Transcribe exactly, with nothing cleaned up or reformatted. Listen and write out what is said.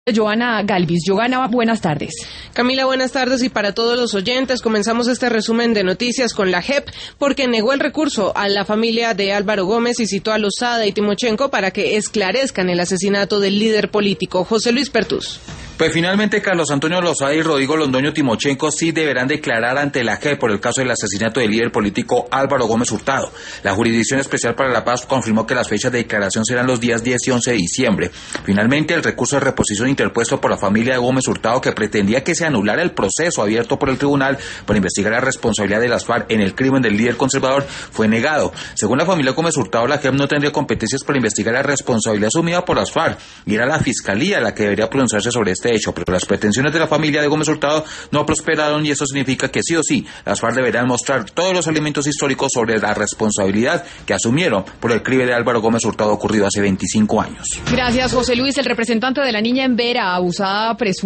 Joana Galvis. Joana, buenas tardes. Camila, buenas tardes, y para todos los oyentes comenzamos este resumen de noticias con la J E P porque negó el recurso a la familia de Álvaro Gómez y citó a Lozada y Timochenko para que esclarezcan el asesinato del líder político. José Luis Pertús. Pues finalmente Carlos Antonio Lozada y Rodrigo Londoño Timochenko sí deberán declarar ante la J E P por el caso del asesinato del líder político Álvaro Gómez Hurtado. La Jurisdicción Especial para la Paz confirmó que las fechas de declaración serán los días diez y once de diciembre. Finalmente, el recurso de reposición interpuesto por la familia de Gómez Hurtado, que pretendía que se anulara el proceso abierto por el tribunal para investigar la responsabilidad de las FARC en el crimen del líder conservador, fue negado. Según la familia Gómez Hurtado, la J E P no tendría competencias para investigar la responsabilidad asumida por las FARC y era la Fiscalía la que debería pronunciarse sobre este hecho, pero las pretensiones de la familia de Gómez Hurtado no prosperaron y eso significa que sí o sí las FARC deberán mostrar todos los elementos históricos sobre la responsabilidad que asumieron por el crimen de Álvaro Gómez Hurtado ocurrido hace veinticinco años. Gracias, José Luis. El representante de la niña en Vera, abusada presuntamente